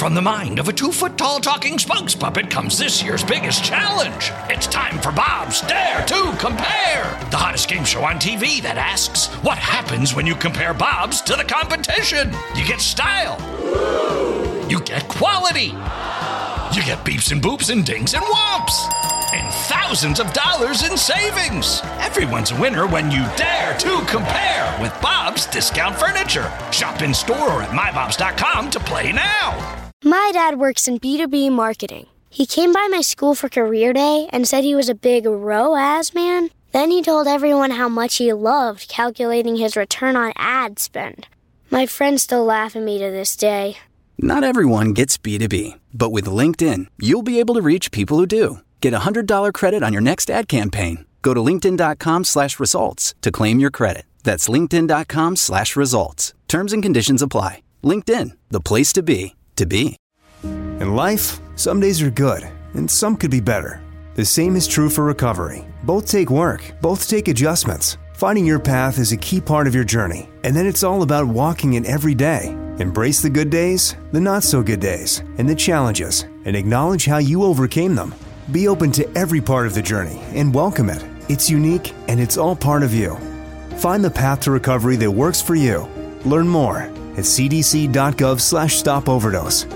from the mind of a 2-foot-tall talking spokes puppet comes this year's biggest challenge. It's time for Bob's Dare to Compare, the hottest game show on TV that asks, what happens when you compare Bob's to the competition? You get style. You get quality. You get beeps and boops and dings and whomps. And thousands of dollars in savings. Everyone's a winner when you dare to compare with Bob's Discount Furniture. Shop in store or at mybobs.com to play now. My dad works in B2B marketing. He came by my school for career day and said he was a big ROAS man. Then he told everyone how much he loved calculating his return on ad spend. My friends still laugh at me to this day. Not everyone gets B2B, but with LinkedIn, you'll be able to reach people who do. Get a $100 credit on your next ad campaign. Go to linkedin.com/results to claim your credit. That's linkedin.com/results. Terms and conditions apply. LinkedIn, the place to be, to be. In life, some days are good, and some could be better. The same is true for recovery. Both take work, both take adjustments. Finding your path is a key part of your journey, and then it's all about walking it every day. Embrace the good days, the not-so-good days, and the challenges, and acknowledge how you overcame them. Be open to every part of the journey and welcome it. It's unique, and it's all part of you. Find the path to recovery that works for you. Learn more at cdc.gov/stopoverdose.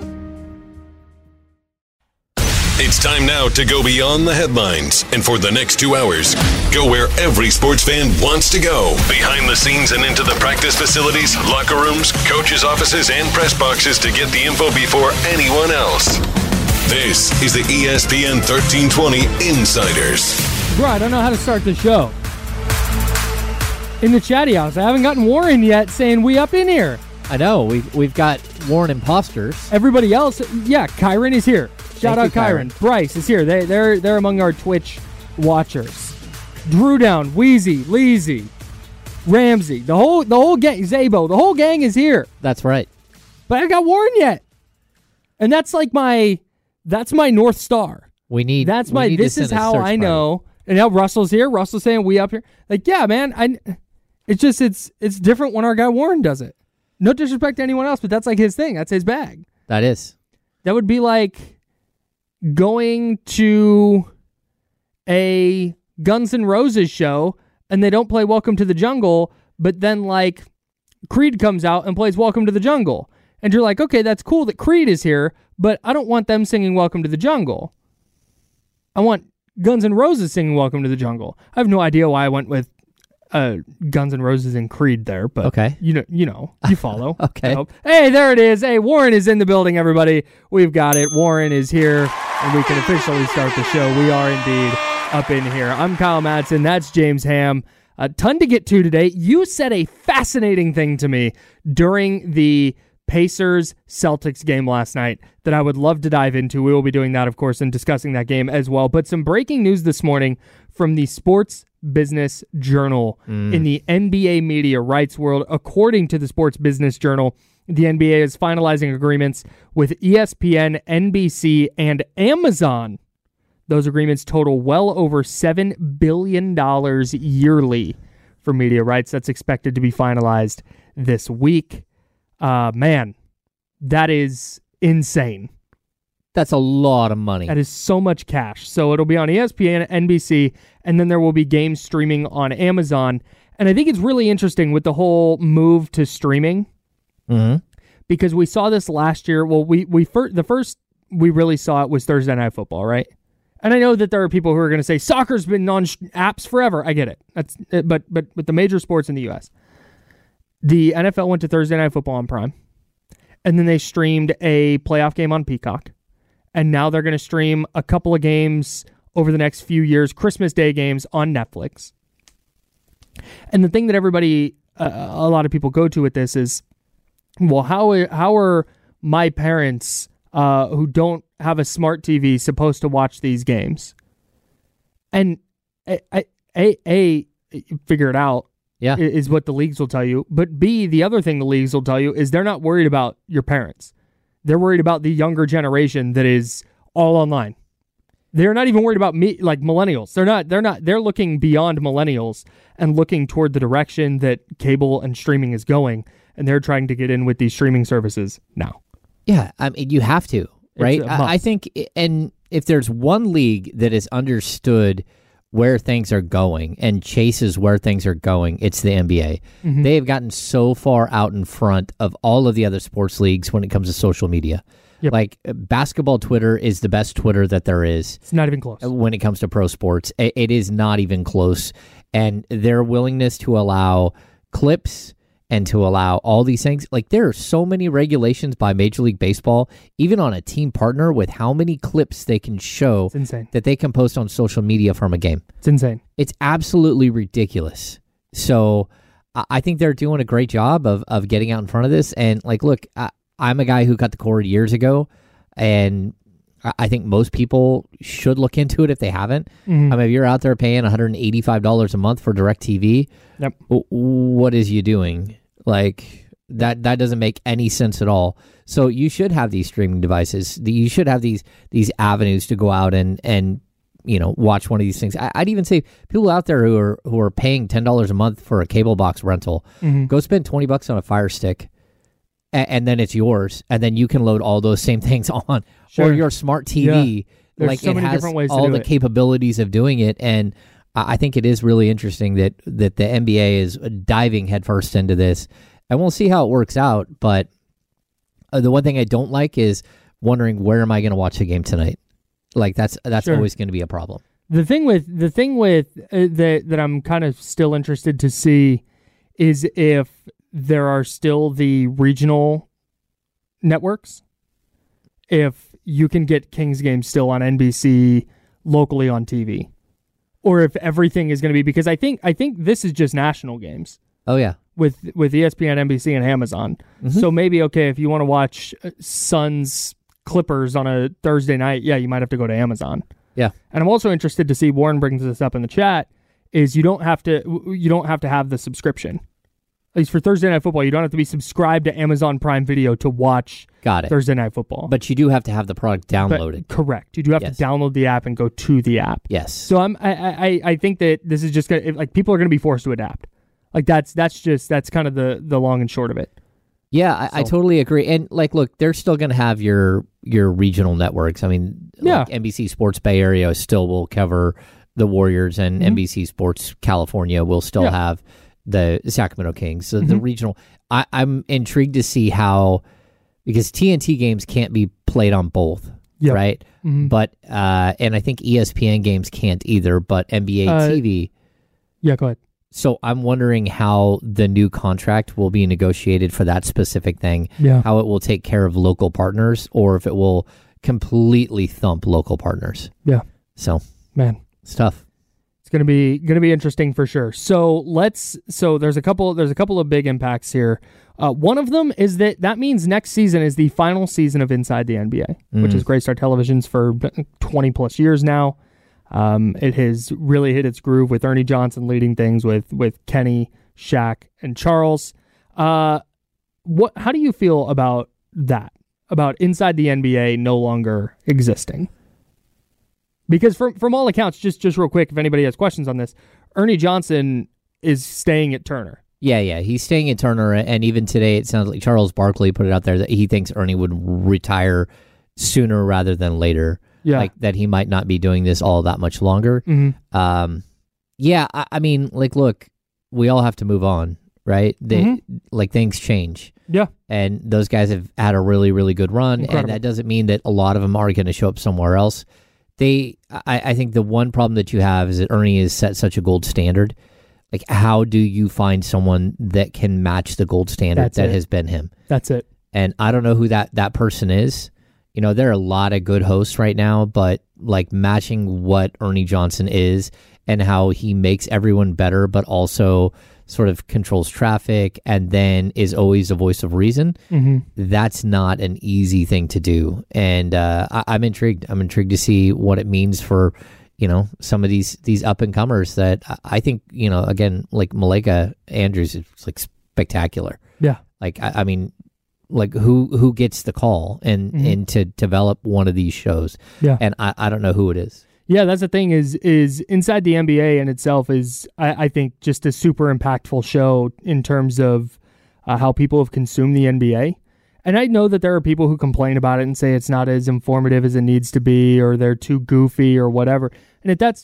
It's time now to go beyond the headlines, and for the next 2 hours, go where every sports fan wants to go. Behind the scenes and into the practice facilities, locker rooms, coaches' offices, and press boxes to get the info before anyone else. This is the ESPN 1320 Insiders. Bro, I don't know how to start the show. In the chatty house, I haven't gotten Warren yet saying we up in here. I know. We've got Warren imposters. Everybody else, yeah, Kyron is here. Shout out Kyron. Bryce is here. They're among our Twitch watchers. Drew Down, Wheezy, Leezy, Ramsey, the whole gang, Zabo, the whole gang is here. That's right. But I haven't got Warren yet. And that's like that's my North Star. This is how I know. And now Russell's here. Russell's saying we up here. Like, yeah, man, it's different when our guy Warren does it. No disrespect to anyone else, but that's like his thing. That's his bag. That is. That would be like going to a Guns N' Roses show and they don't play Welcome to the Jungle, but then like Creed comes out and plays Welcome to the Jungle. And you're like, okay, that's cool that Creed is here, but I don't want them singing Welcome to the Jungle. I want Guns N' Roses singing Welcome to the Jungle. I have no idea why I went with Guns N' Roses and Creed there, but okay. you follow. Okay. So, hey, there it is. Hey, Warren is in the building, everybody. We've got it. Warren is here, and we can officially start the show. We are indeed up in here. I'm Kyle Madsen. That's James Ham. A ton to get to today. You said a fascinating thing to me during the Pacers-Celtics game last night that I would love to dive into. We will be doing that, of course, and discussing that game as well. But some breaking news this morning from the Sports Business Journal in the NBA media rights world. According to the Sports Business Journal, the NBA is finalizing agreements with ESPN, NBC, and Amazon. Those agreements total well over $7 billion yearly for media rights. That's expected to be finalized this week. Man, that is insane. That's a lot of money. That is so much cash. So it'll be on ESPN, NBC, and then there will be games streaming on Amazon. And I think it's really interesting with the whole move to streaming because we saw this last year. Well, the first we really saw it was Thursday Night Football, right? And I know that there are people who are going to say soccer's been on apps forever. I get it. But with the major sports in the U.S., the NFL went to Thursday Night Football on Prime, and then they streamed a playoff game on Peacock. And now they're going to stream a couple of games over the next few years, Christmas Day games on Netflix. And the thing that everybody, a lot of people go to with this is, well, how are my parents who don't have a smart TV supposed to watch these games? And A, figure it out. Yeah, is what the leagues will tell you. But B, the other thing the leagues will tell you is they're not worried about your parents. They're worried about the younger generation that is all online. They're not even worried about me, like millennials. They're looking beyond millennials and looking toward the direction that cable and streaming is going, and they're trying to get in with these streaming services now. Yeah, I mean, you have to, right? a must. I think, and if there's one league that has understood where things are going and chases where things are going, it's the NBA. Mm-hmm. They have gotten so far out in front of all of the other sports leagues when it comes to social media. Yep. Like basketball Twitter is the best Twitter that there is. It's not even close. When it comes to pro sports. It is not even close. And their willingness to allow clips and to allow all these things, like there are so many regulations by Major League Baseball, even on a team partner, with how many clips they can show It's insane. that they can post on social media from a game. It's insane. It's absolutely ridiculous. So I think they're doing a great job of getting out in front of this. And like, look, I'm a guy who got the cord years ago, and I think most people should look into it if they haven't. Mm-hmm. I mean, if you're out there paying $185 a month for DirecTV, Yep. What is you doing? Like that doesn't make any sense at all. So you should have these streaming devices. You should have these avenues to go out and watch one of these things. I'd even say people out there who are paying $10 a month for a cable box rental, go spend $20 on a Fire Stick. And then it's yours, and then you can load all those same things on, or your smart TV. Yeah. There's like so it many has different ways to all do the it. capabilities of doing it, and I think it is really interesting that the NBA is diving headfirst into this, and we'll see how it works out. But the one thing I don't like is wondering where am I going to watch the game tonight. Like that's Sure. always going to be a problem. The thing with that I'm kind of still interested to see is if there are still the regional networks. If you can get Kings games still on NBC locally on TV, or if everything is going to be, because I think this is just national games Oh yeah, with ESPN, NBC, and Amazon. Mm-hmm. So maybe if you want to watch Suns Clippers on a Thursday night, yeah, you might have to go to Amazon. yeah. And I'm also interested to see, Warren brings this up in the chat, is you don't have to have the subscription. At least for Thursday Night Football, you don't have to be subscribed to Amazon Prime Video to watch Got it. Thursday Night Football. But you do have to have the product downloaded. Correct. You do have Yes. to download the app and go to the app. Yes. So I think that this is just gonna, like, people are gonna be forced to adapt. Like that's kind of the long and short of it. Yeah, I totally agree. And like, look, they're still going to have your regional networks. I mean, Yeah. like NBC Sports Bay Area still will cover the Warriors, and NBC Sports California will still have the Sacramento Kings. So the regional, I'm intrigued to see how, because TNT games can't be played on both, right? Mm-hmm. But and I think ESPN games can't either. But NBA TV. Yeah, go ahead. So I'm wondering how the new contract will be negotiated for that specific thing. Yeah. How it will take care of local partners, or if it will completely thump local partners. Yeah. So, Man, it's tough. it's gonna be interesting for sure. So there's a couple of big impacts here. One of them is that means next season is the final season of Inside the NBA, which is Great Star Television's for 20 plus years now. It has really hit its groove with Ernie Johnson leading things with Kenny, Shaq, and Charles. How do you feel about that? About Inside the NBA no longer existing? Because from all accounts, just real quick, if anybody has questions on this, Ernie Johnson is staying at Turner. Yeah, he's staying at Turner, and even today it sounds like Charles Barkley put it out there that he thinks Ernie would retire sooner rather than later. Yeah. Like that he might not be doing this all that much longer. Mm-hmm. I mean, like, look, we all have to move on, right? Like things change. Yeah. And those guys have had a really, really good run, Incredible. and that doesn't mean that a lot of them are going to show up somewhere else. I think the one problem that you have is that Ernie has set such a gold standard. Like, how do you find someone that can match the gold standard that has been him? That's it. And I don't know who that person is. You know, there are a lot of good hosts right now, but like matching what Ernie Johnson is and how he makes everyone better, but also sort of controls traffic and then is always a voice of reason. That's not an easy thing to do. And I'm intrigued. I'm intrigued to see what it means for, you know, some of these up and comers that I think, you know, again, like Malika Andrews is like spectacular. Yeah. Like, I mean, like who gets the call and to develop one of these shows. Yeah. And I don't know who it is. Yeah, that's the thing is Inside the NBA in itself is, I think, just a super impactful show in terms of how people have consumed the NBA. And I know that there are people who complain about it and say it's not as informative as it needs to be, or they're too goofy or whatever. And that's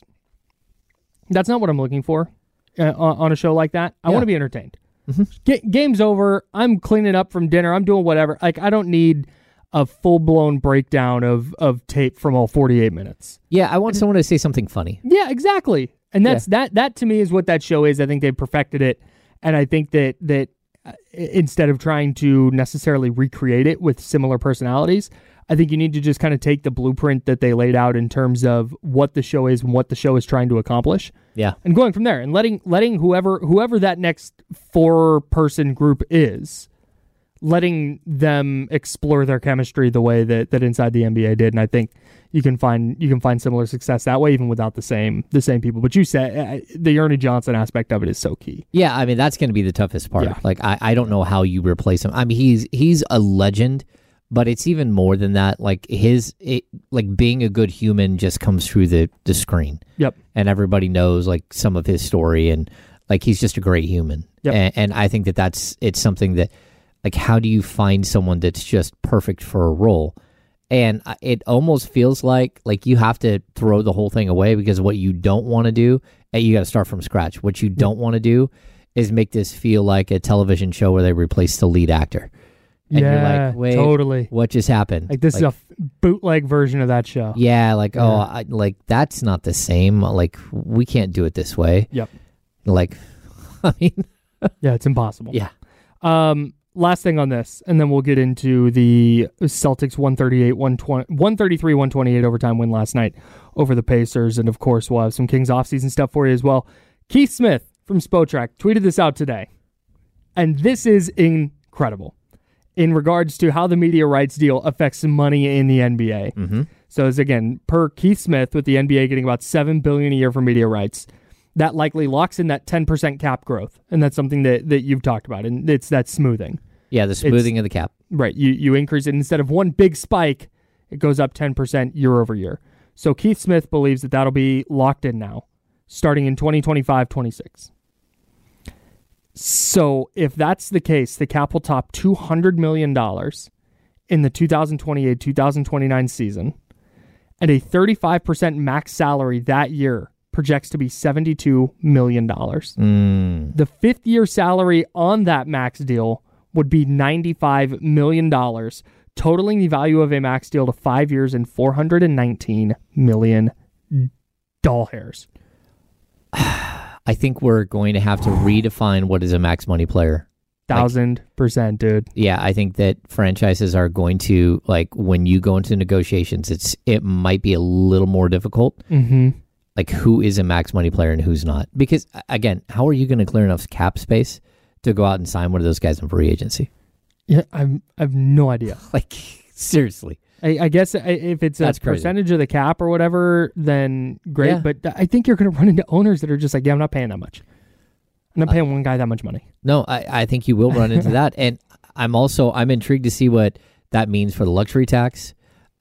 not what I'm looking for on a show like that. I want to be entertained. Game's over. I'm cleaning up from dinner. I'm doing whatever. Like, I don't need a full-blown breakdown of tape from all 48 minutes. Yeah, I want someone to say something funny. Yeah, exactly. And that's that to me is what that show is. I think they've perfected it. And I think that instead of trying to necessarily recreate it with similar personalities, I think you need to just kind of take the blueprint that they laid out in terms of what the show is and what the show is trying to accomplish. Yeah. And going from there and letting whoever that next 4-person group is, letting them explore their chemistry the way that Inside the NBA did. And I think you can find similar success that way, even without the same people. But you said the Ernie Johnson aspect of it is so key. Yeah, I mean, that's going to be the toughest part. Yeah. Like, I don't know how you replace him. I mean, he's a legend, but it's even more than that. Like, like being a good human just comes through the screen. Yep. And everybody knows, like, some of his story, and, like, he's just a great human. Yep. And I think it's something that, like, how do you find someone that's just perfect for a role? And it almost feels like you have to throw the whole thing away, because what you don't want to do, you got to start from scratch. What you don't want to do is make this feel like a television show where they replace the lead actor. And you're like, wait, totally. What just happened? Like, this is a bootleg version of that show. Yeah, like, that's not the same. Like, we can't do it this way. Yep. Like, I mean. Yeah, it's impossible. Yeah. Last thing on this, and then we'll get into the Celtics 133-128 overtime win last night over the Pacers. And, of course, we'll have some Kings offseason stuff for you as well. Keith Smith from Spotrac tweeted this out today. And this is incredible in regards to how the media rights deal affects money in the NBA. Mm-hmm. So, as again, per Keith Smith, with the NBA getting about $7 billion a year for media rights, that likely locks in that 10% cap growth. And that's something that you've talked about. And it's that smoothing. Yeah, the smoothing of the cap. Right. You increase it. Instead of one big spike, it goes up 10% year over year. So Keith Smith believes that that'll be locked in now, starting in 2025-26. So if that's the case, the cap will top $200 million in the 2028-2029 season, and a 35% max salary that year projects to be $72 million. The fifth-year salary on that max deal would be $95 million, totaling the value of a max deal to 5 years and $419 million doll hairs. I think we're going to have to redefine what is a max money player. 1,000%, dude. Yeah, I think that franchises are going to, like, when you go into negotiations, it might be a little more difficult. Mm-hmm. Like, who is a max money player and who's not? Because, again, how are you going to clear enough cap space to go out and sign one of those guys in free agency? Yeah, I have no idea. Like, seriously. I guess if it's a percentage of the cap or whatever, then great. Yeah. But I think you're going to run into owners that are just like, yeah, I'm not paying that much. I'm not paying one guy that much money. No, I think you will run into that. And I'm intrigued to see what that means for the luxury tax.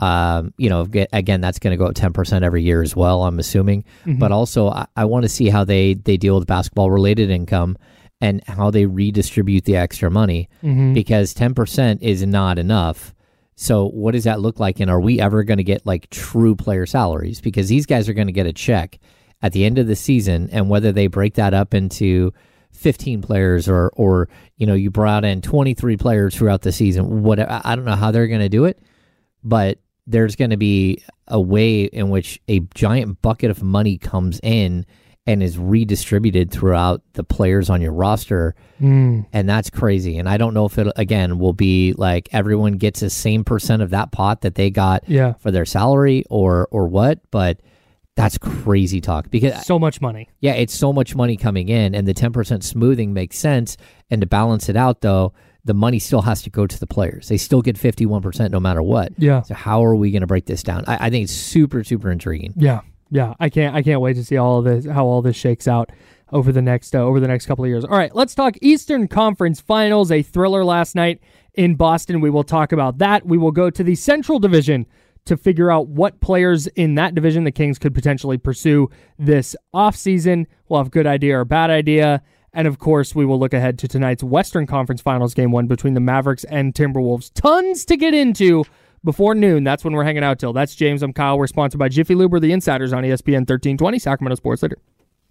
Again, that's going to go up 10% every year as well, I'm assuming. Mm-hmm. But also, I want to see how they deal with basketball-related income and how they redistribute the extra money, because 10% is not enough. So what does that look like? And are we ever going to get, like, true player salaries? Because these guys are going to get a check at the end of the season, and whether they break that up into 15 players or you brought in 23 players throughout the season, whatever, I don't know how they're going to do it, but there's going to be a way in which a giant bucket of money comes in and is redistributed throughout the players on your roster. And that's crazy. And I don't know if it, again, will be like everyone gets the same percent of that pot that they got for their salary or what, but that's crazy talk. Because so much money. Yeah, it's so much money coming in, and the 10% smoothing makes sense. And to balance it out, though, the money still has to go to the players. They still get 51% no matter what. Yeah. So how are we going to break this down? I think it's super, super intriguing. Yeah. Yeah. I can't wait to see how all this shakes out over the next couple of years. All right, let's talk Eastern Conference Finals, a thriller last night in Boston. We will talk about that. We will go to the Central Division to figure out what players in that division the Kings could potentially pursue this offseason. We'll have good idea or bad idea. And, of course, we will look ahead to tonight's Western Conference Finals Game 1 between the Mavericks and Timberwolves. Tons to get into before noon. That's when we're hanging out till. That's James. I'm Kyle. We're sponsored by Jiffy Lube or the Insiders on ESPN 1320, Sacramento Sports Leader.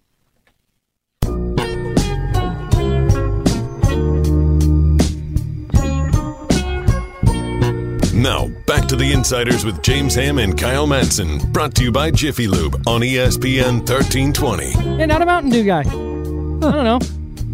Now, back to the Insiders with James Ham and Kyle Madsen. Brought to you by Jiffy Lube on ESPN 1320. Yeah, not a Mountain Dew guy. I don't know.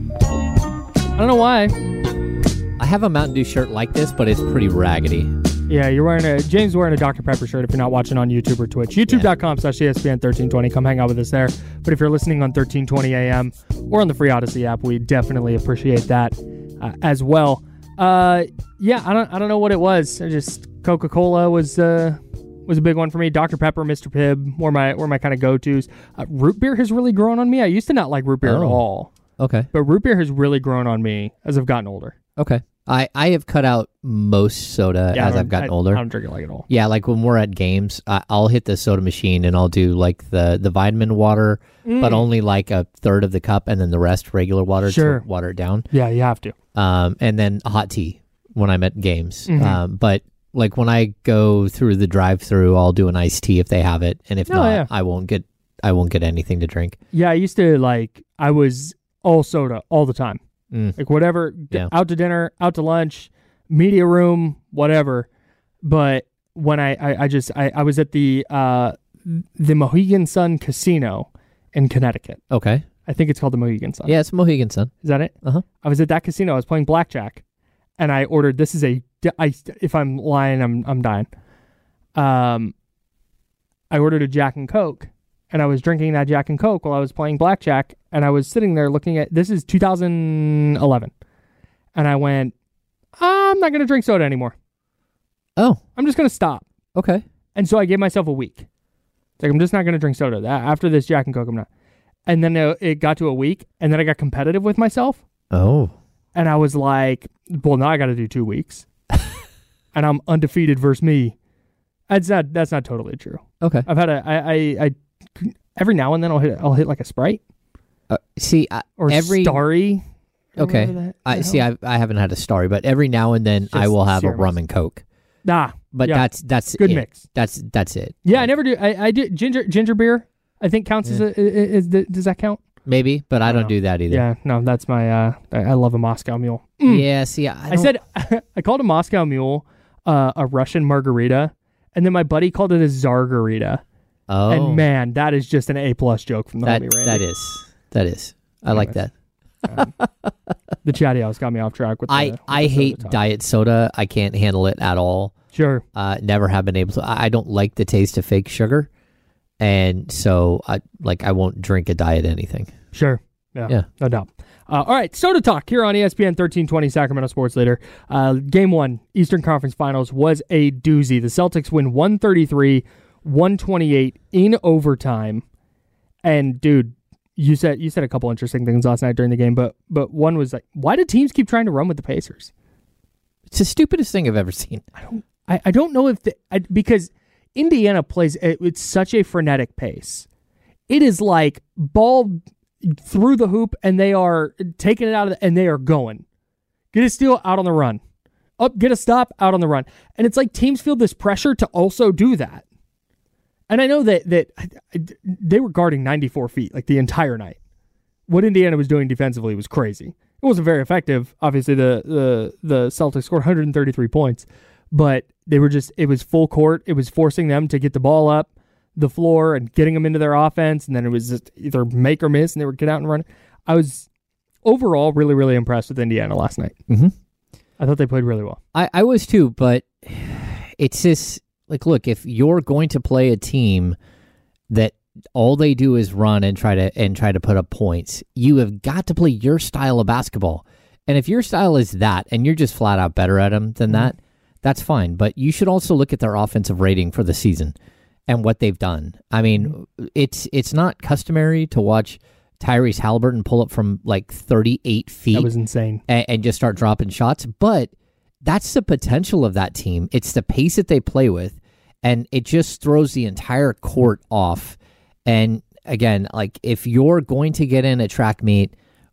I don't know why. I have a Mountain Dew shirt like this, but it's pretty raggedy. Yeah, James wearing a Dr. Pepper shirt if you're not watching on YouTube or Twitch. YouTube.com/ESPN 1320. Come hang out with us there. But if you're listening on 1320 AM or on the free Odyssey app, we definitely appreciate that as well. Yeah, I don't know what it was. Coca-Cola was a big one for me. Dr. Pepper, Mr. Pibb were my kind of go-tos. Root beer has really grown on me. I used to not like root beer at all. Okay. But root beer has really grown on me as I've gotten older. Okay. I have cut out most soda as I've gotten older. I don't drink it like at all. Yeah, like when we're at games, I'll hit the soda machine and I'll do like the vitamin water, but only like a third of the cup and then the rest regular water to water it down. Yeah, you have to. And then hot tea when I'm at games. Mm-hmm. But like when I go through the drive-through, I'll do an iced tea if they have it, and if not, I won't get anything to drink. Yeah, I was all soda all the time. Like whatever, out to dinner, out to lunch, media room, whatever. But when I was at the Mohegan Sun Casino in Connecticut. Okay. I think it's called the Mohegan Sun. Yeah, it's Mohegan Sun. Is that it? Uh-huh. I was at that casino. I was playing blackjack, and I ordered. If I'm lying, I'm dying. I ordered a Jack and Coke, and I was drinking that Jack and Coke while I was playing blackjack, and I was sitting there looking at. This is 2011, and I went, I'm not going to drink soda anymore. Oh, I'm just going to stop. Okay. And so I gave myself a week. It's like I'm just not going to drink soda. After this Jack and Coke, I'm not. And then it got to a week, and then I got competitive with myself. Oh. And I was like, well, now I got to do 2 weeks. And I'm undefeated versus me. That's not totally true. Okay. I've had I every now and then I'll hit like a Sprite. Or Starry. Okay. I haven't had a Starry, but every now and then I will have a rum and Coke. But that's good it. mix. That's it. Yeah, I never do. I do ginger beer. I think counts as does that count? Maybe, but I don't do that either. Yeah, no, that's my. I love a Moscow Mule. Yeah, see, I called a Moscow Mule a Russian margarita, and then my buddy called it a Zargarita. Oh, and man, that is just an A+ joke from the homie Randy. That is. I like that. The chatty house got me off track with. I hate diet soda. I can't handle it at all. Sure. Never have been able to. I don't like the taste of fake sugar. And so, I won't drink a diet anything. Sure. Yeah. No doubt. All right, Soda Talk here on ESPN 1320 Sacramento Sports Leader. Game 1, Eastern Conference Finals, was a doozy. The Celtics win 133-128 in overtime. And, dude, you said a couple interesting things last night during the game, but one was like, why do teams keep trying to run with the Pacers? It's the stupidest thing I've ever seen. I don't know if because Indiana plays it's such a frenetic pace. It is like ball through the hoop and they are taking it out and they are going. Get a steal, out on the run. Up, get a stop, out on the run. And it's like teams feel this pressure to also do that. And I know that they were guarding 94 feet like the entire night. What Indiana was doing defensively was crazy. It wasn't very effective. Obviously, the Celtics scored 133 points. But it was full court. It was forcing them to get the ball up the floor and getting them into their offense. And then it was just either make or miss, and they would get out and run. I was overall really, really impressed with Indiana last night. Mm-hmm. I thought they played really well. I was too, but it's just, like, look, if you're going to play a team that all they do is run and try to put up points, you have got to play your style of basketball. And if your style is that, and you're just flat out better at them than that, that's fine, but you should also look at their offensive rating for the season and what they've done. I mean, it's not customary to watch Tyrese Halliburton pull up from like 38 feet. That was insane. And just start dropping shots, but that's the potential of that team. It's the pace that they play with, and it just throws the entire court off. And again, like if you're going to get in a track meet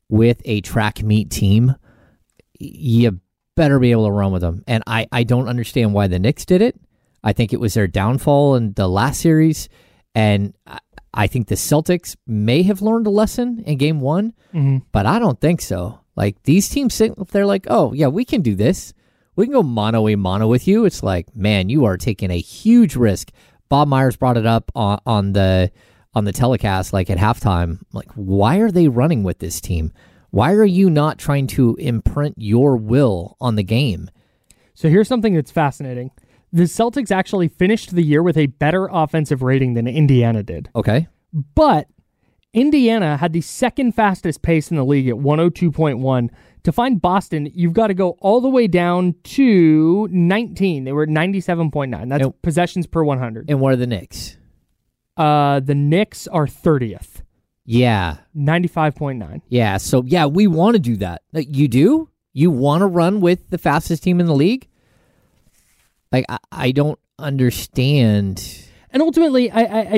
with a track meet team, you better be able to run with them. And I don't understand why the Knicks did it. I think it was their downfall in the last series. And I think the Celtics may have learned a lesson in game one, but I don't think so. Like, these teams, they're like, oh, yeah, we can do this. We can go mano-a-mano with you. It's like, man, you are taking a huge risk. Bob Myers brought it up on the telecast, like at halftime. Like, why are they running with this team? Why are you not trying to imprint your will on the game? So here's something that's fascinating. The Celtics actually finished the year with a better offensive rating than Indiana did. Okay. But Indiana had the second fastest pace in the league at 102.1. To find Boston, you've got to go all the way down to 19. They were at 97.9. That's possessions per 100. And what are the Knicks? The Knicks are 30th. Yeah. 95.9. Yeah, so yeah, we want to do that. Like, you do? You want to run with the fastest team in the league? Like, I don't understand. And ultimately,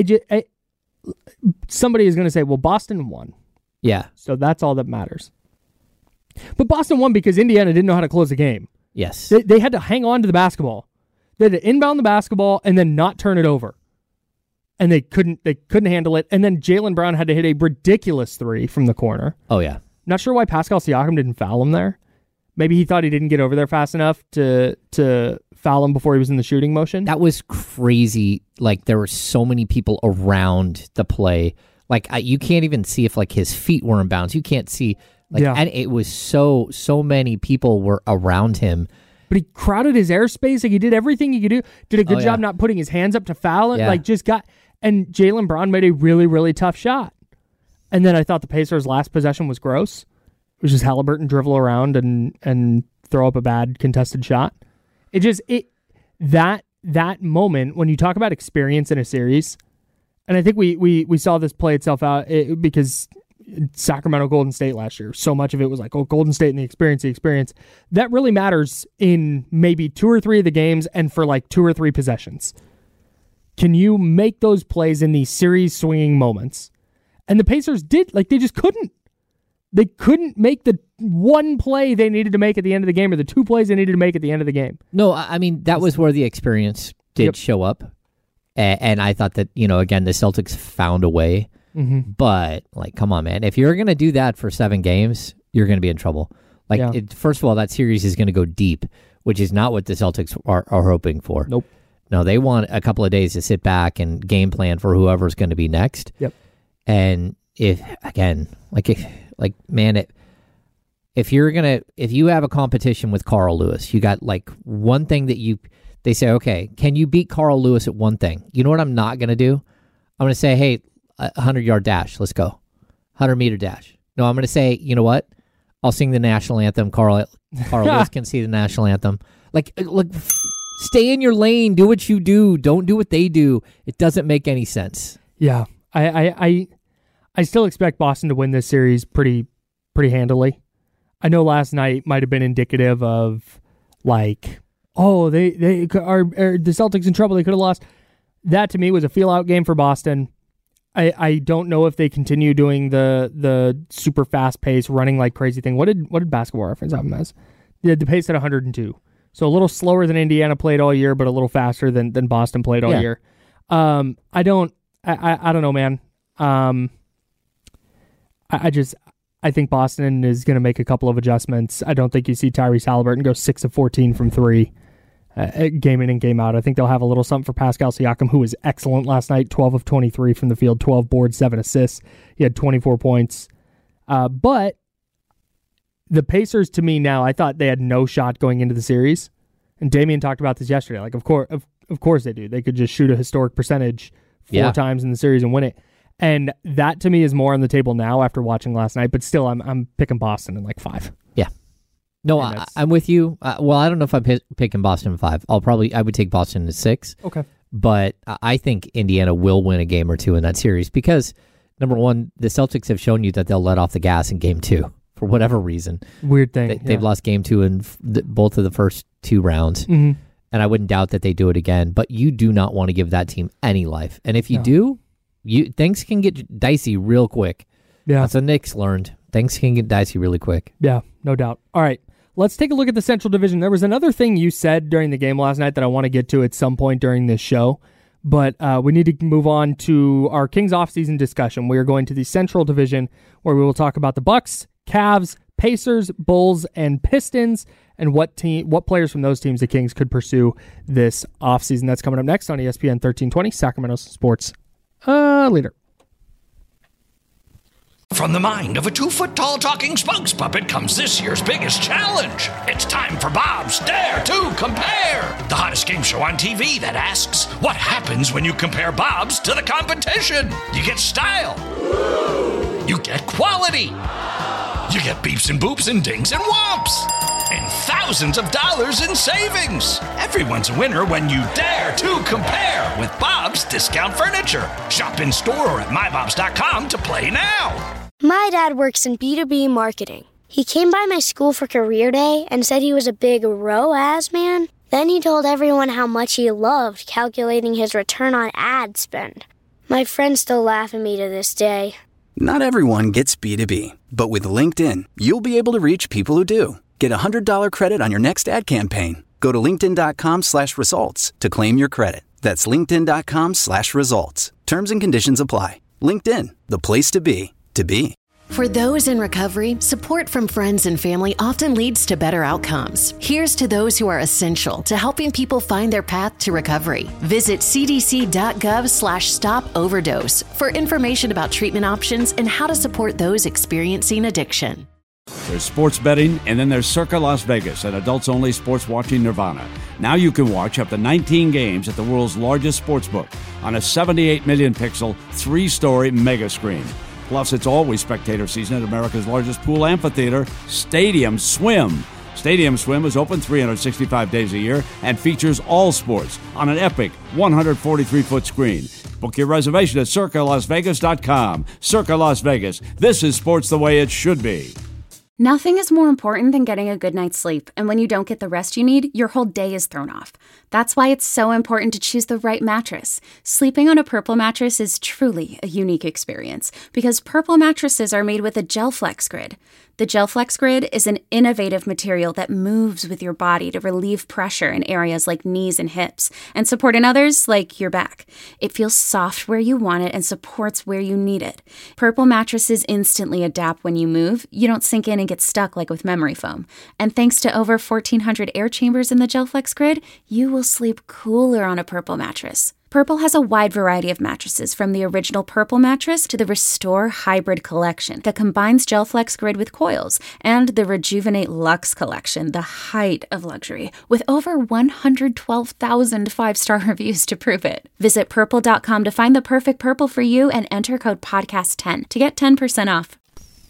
somebody is going to say, well, Boston won. Yeah. So that's all that matters. But Boston won because Indiana didn't know how to close the game. Yes. They had to hang on to the basketball. They had to inbound the basketball and then not turn it over. And they couldn't handle it. And then Jaylen Brown had to hit a ridiculous three from the corner. Oh, yeah. Not sure why Pascal Siakam didn't foul him there. Maybe he thought he didn't get over there fast enough to foul him before he was in the shooting motion. That was crazy. Like, there were so many people around the play. Like, you can't even see if, like, his feet were in bounds. You can't see. Like, yeah. And it was so many people were around him. But he crowded his airspace. Like, he did everything he could do. Did a good job not putting his hands up to foul it. Yeah. Like, just got... And Jaylen Brown made a really, really tough shot. And then I thought the Pacers' last possession was gross. It was just Halliburton dribble around and throw up a bad contested shot. That moment, when you talk about experience in a series, and I think we saw this play itself out because Sacramento Golden State last year, so much of it was like, oh, Golden State and the experience. That really matters in maybe 2 or 3 of the games and for like 2 or 3 possessions. Can you make those plays in these series swinging moments? And the Pacers did. Like, they just couldn't. They couldn't make the one play they needed to make at the end of the game or the 2 plays they needed to make at the end of the game. No, I mean, that was where the experience did show up. And I thought that, again, the Celtics found a way. Mm-hmm. But, like, come on, man. If you're going to do that for 7 games, you're going to be in trouble. Like, first of all, that series is going to go deep, which is not what the Celtics are hoping for. Nope. No, they want a couple of days to sit back and game plan for whoever's going to be next. Yep. And if you have a competition with Carl Lewis, you got like one thing that they say, okay, can you beat Carl Lewis at one thing? You know what I'm not going to do? I'm going to say, hey, 100-yard dash, let's go. 100-meter dash. No, I'm going to say, you know what? I'll sing the national anthem. Carl Lewis can see the national anthem. Stay in your lane. Do what you do. Don't do what they do. It doesn't make any sense. Yeah, I still expect Boston to win this series pretty handily. I know last night might have been indicative of like, oh, they are the Celtics in trouble. They could have lost. That to me was a feel-out game for Boston. I don't know if they continue doing the super fast pace, running like crazy thing. What did Basketball Reference have them as? The pace at 102. So a little slower than Indiana played all year, but a little faster than Boston played all year. I don't know, man. I think Boston is going to make a couple of adjustments. I don't think you see Tyrese Halliburton go 6 of 14 from 3, game in and game out. I think they'll have a little something for Pascal Siakam, who was excellent last night, 12 of 23 from the field, 12 boards, 7 assists. He had 24 points. But the Pacers, to me now, I thought they had no shot going into the series. And Damian talked about this yesterday. Like, of course they do. They could just shoot a historic percentage 4 times in the series and win it. And that, to me, is more on the table now after watching last night. But still, I'm picking Boston in like 5. Yeah. No, I'm with you. Well, I don't know if I'm picking Boston in 5. I would take Boston in 6. Okay. But I think Indiana will win a game or 2 in that series because, number one, the Celtics have shown you that they'll let off the gas in game 2. For whatever reason. Weird thing. They've lost game 2 in both of the first 2 rounds. Mm-hmm. And I wouldn't doubt that they do it again. But you do not want to give that team any life. And if you do, things can get dicey real quick. Yeah. That's what Knicks learned. things can get dicey really quick. Yeah, no doubt. All right, let's take a look at the Central Division. There was another thing you said during the game last night that I want to get to at some point during this show, but we need to move on to our Kings offseason discussion. We are going to the Central Division, where we will talk about the Bucks, Cavs, Pacers, Bulls, and Pistons, and what players from those teams the Kings could pursue this offseason. That's coming up next on ESPN 1320, Sacramento's sports leader. From the mind of a 2-foot-tall talking spokes puppet comes this year's biggest challenge. It's time for Bob's Dare to Compare, the hottest game show on TV that asks, what happens when you compare Bob's to the competition? You get style. You get quality. You get beeps and boops and dings and whomps. And thousands of dollars in savings. Everyone's a winner when you dare to compare with Bob's Discount Furniture. Shop in store or at mybobs.com to play now. My dad works in B2B marketing. He came by my school for career day and said he was a big ROAS man. Then he told everyone how much he loved calculating his return on ad spend. My friends still laugh at me to this day. Not everyone gets B2B, but with LinkedIn, you'll be able to reach people who do. Get a $100 credit on your next ad campaign. Go to linkedin.com/results to claim your credit. That's linkedin.com/results. Terms and conditions apply. LinkedIn, the place to be, to be. For those in recovery, support from friends and family often leads to better outcomes. Here's to those who are essential to helping people find their path to recovery. Visit cdc.gov/stop-overdose for information about treatment options and how to support those experiencing addiction. There's sports betting, and then there's Circa Las Vegas, an adults-only sports watching nirvana. Now you can watch up to 19 games at the world's largest sportsbook on a 78 million pixel, 3-story mega screen. Plus, it's always spectator season at America's largest pool amphitheater, Stadium Swim. Stadium Swim is open 365 days a year and features all sports on an epic 143-foot screen. Book your reservation at CircaLasVegas.com. Circa Las Vegas. This is sports the way it should be. Nothing is more important than getting a good night's sleep, and when you don't get the rest you need, your whole day is thrown off. That's why it's so important to choose the right mattress. Sleeping on a Purple mattress is truly a unique experience, because Purple mattresses are made with a GelFlex Grid. The GelFlex Grid is an innovative material that moves with your body to relieve pressure in areas like knees and hips, and support in others like your back. It feels soft where you want it and supports where you need it. Purple mattresses instantly adapt when you move. You don't sink in and get stuck like with memory foam. And thanks to over 1,400 air chambers in the GelFlex Grid, you will sleep cooler on a Purple mattress. Purple has a wide variety of mattresses, from the original Purple mattress to the Restore Hybrid collection that combines GelFlex Grid with coils, and the Rejuvenate Luxe collection, the height of luxury, with over 112,000 5-star reviews to prove it. Visit Purple.com to find the perfect Purple for you and enter code PODCAST10 to get 10% off.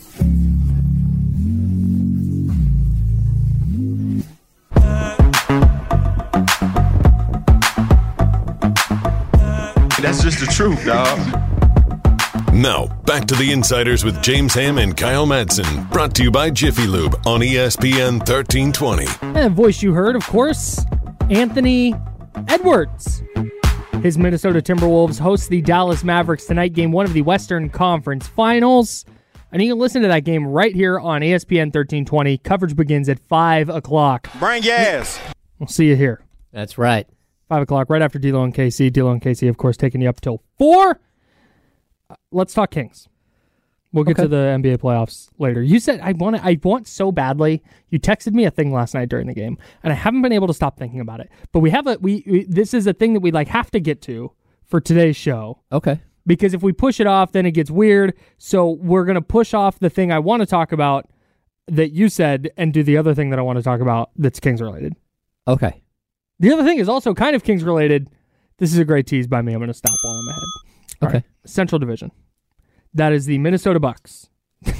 That's just the truth, dog. Now, back to the Insiders with James Ham and Kyle Madsen, brought to you by Jiffy Lube on ESPN 1320. And the voice you heard, of course, Anthony Edwards. His Minnesota Timberwolves host the Dallas Mavericks tonight, game 1 of the Western Conference Finals. And you can listen to that game right here on ESPN 1320. Coverage begins at 5 o'clock. Bring gas. We'll see you here. That's right. 5 o'clock, right after D'Lo and KC. D'Lo and KC, of course, taking you up till 4. Let's talk Kings. We'll get to the NBA playoffs later. You said I want so badly. You texted me a thing last night during the game, and I haven't been able to stop thinking about it. But we have this is a thing that we have to get to for today's show. Okay. Because if we push it off, then it gets weird. So we're gonna push off the thing I want to talk about that you said, and do the other thing that I want to talk about that's Kings related. Okay. The other thing is also kind of Kings related. This is a great tease by me. I'm going to stop while I'm ahead. All right. Central Division. That is the Minnesota Bucks.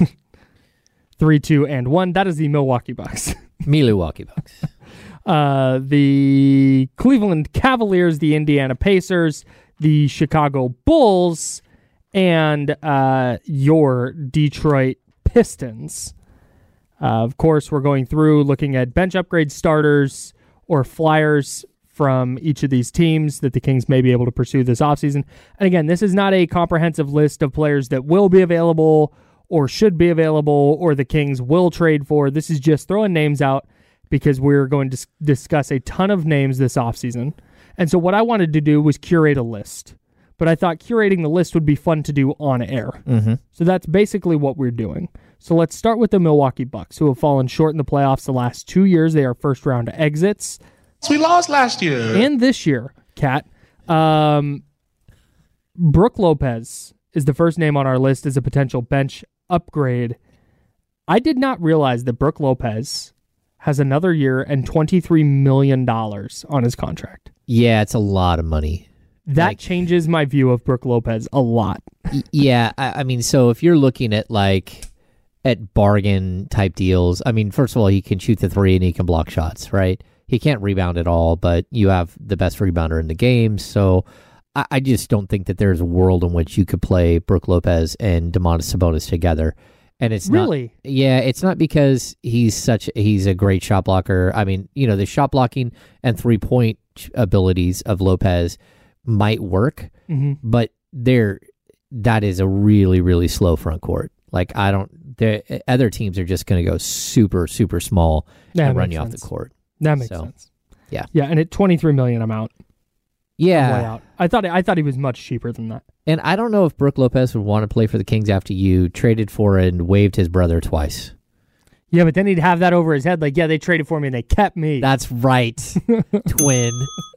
3-2-1. That is the Milwaukee Bucks. Milwaukee Bucks. The Cleveland Cavaliers, the Indiana Pacers, the Chicago Bulls, and your Detroit Pistons. Of course, we're going through looking at bench upgrade starters or flyers from each of these teams that the Kings may be able to pursue this offseason. And again, this is not a comprehensive list of players that will be available or should be available or the Kings will trade for. This is just throwing names out because we're going to discuss a ton of names this offseason. And so what I wanted to do was curate a list. But I thought curating the list would be fun to do on air. Mm-hmm. So that's basically what we're doing. So let's start with the Milwaukee Bucks, who have fallen short in the playoffs the last 2 years. They are first-round exits. We lost last year. And this year, Kat. Brook Lopez is the first name on our list as a potential bench upgrade. I did not realize that Brook Lopez has another year and $23 million on his contract. Yeah, it's a lot of money. That changes my view of Brook Lopez a lot. Yeah, I mean, so if you're looking at at bargain type deals, I mean, first of all, he can shoot the three and he can block shots, right? He can't rebound at all, but you have the best rebounder in the game. So I just don't think that there's a world in which you could play Brook Lopez and Domantas Sabonis together. And it's really, it's not because he's a great shot blocker. I mean, the shot blocking and 3-point abilities of Lopez might work, but that is a really, really slow front court. Like, other teams are just going to go super, super small and run you off the court. That makes sense. Yeah. Yeah, and at $23 million, I'm out. Yeah. I'm way out. I thought he was much cheaper than that. And I don't know if Brook Lopez would want to play for the Kings after you traded for and waived his brother twice. Yeah, but then he'd have that over his head. Like, yeah, they traded for me and they kept me. That's right. Twin.